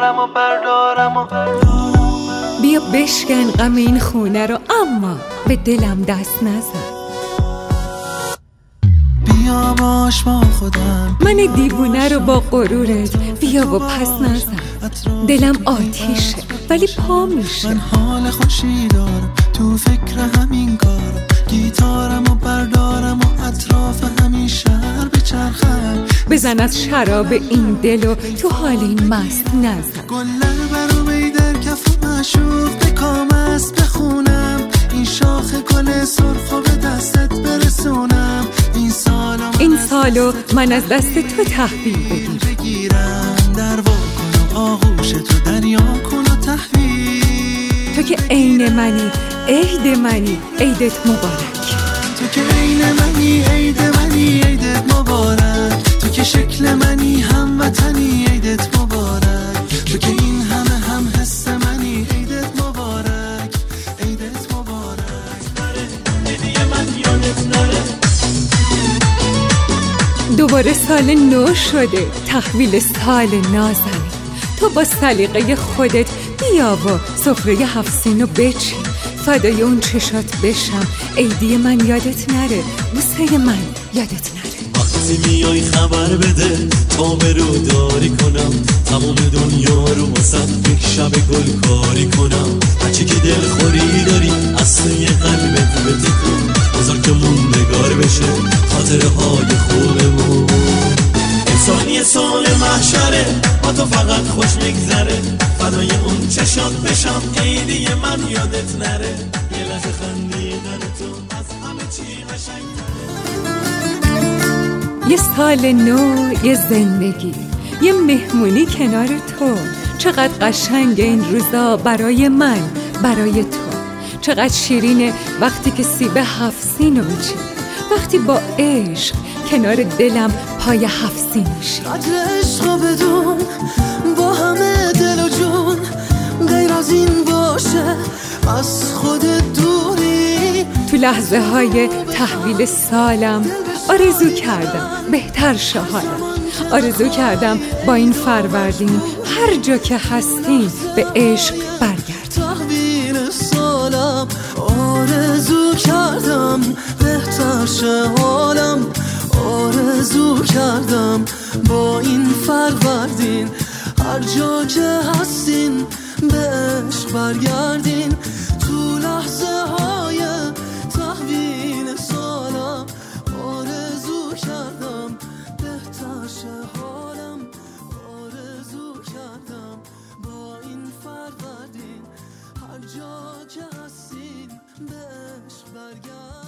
بردارم و بیا بشکن غم این خونه رو، اما به دلم دست نزن. بیا باش با خودم، من دیوونه رو با غرورت بیا و پس نزن. دلم آتیشه ولی پا میشه. من حال خوشی دارم تو فکر همین کارم، گیتارم و بردارم و اطراف همین شهر بچرخم. بزن از شراب این دل و تو حال این مست نزن. گلر برام در کف معشوق بکام است بخونم، این شاخ گل سرخ و به دستت برسونم. این سالو من از دست تو تحویل بگیرم، در وا کن و آغوش تو دریا کن و تحویل. تو که عین منی عید منی عیدت مبارک. تو که عین منی عید منی عیدت مبارک. تو که شکل منی هموطنی عیدت مبارک. تو که این همه هم حس منی عیدت مبارک عیدت مبارک. هدیه من یادت نره. دوباره سال نو شده، تحویل سال نازنین. تو با سلیقه خودت بیا و سفره 7 سینو بچین. فدای اون چشات بشم، عیدی من یادت نره، بوسه من یادت نره. وقتی میای خبر بده تا برو داری کنم، تمام دنیا رو واسه یک شب گل کاری کنم. هرچی که دلخوری داری اصلا یه قلبت بتکن، بذار که موندگار بشه خاطره های خوبمون. امسال یه سال محشره با تو فقط خوش میگذره، فدای اون چشات بشم عیدی من یادت نره. یه لحظه خندیدن تو از همه چی قشنگ‌تره. یه سال نو، یه زندگی، یه مهمونی کنار تو. چقدر قشنگ این روزا برای من، برای تو. چقدر شیرینه وقتی که سیب 7 سینو میچینی، وقتی با عشق کنار دلم پای 7 سین میشی. قدر عشق بدون با همه دل و جون، غیر از این باشه از خود دوری. تو لحظه های تحویل سالم آرزو کردم بهتر شه حالم. آرزو کردم با این فروردین هر جا که هستین به عشق برگرد. تحویل سالم آرزو کردم بهتر شه حالم. آرزو کردم با این فروردین هر جا که هستین به عشق برگردین. تو لحظه های تحویل سالم آرزو کردم بهتر شه حالم. آرزو کردم با این فروردین هر جا که هستین به عشق برگردین.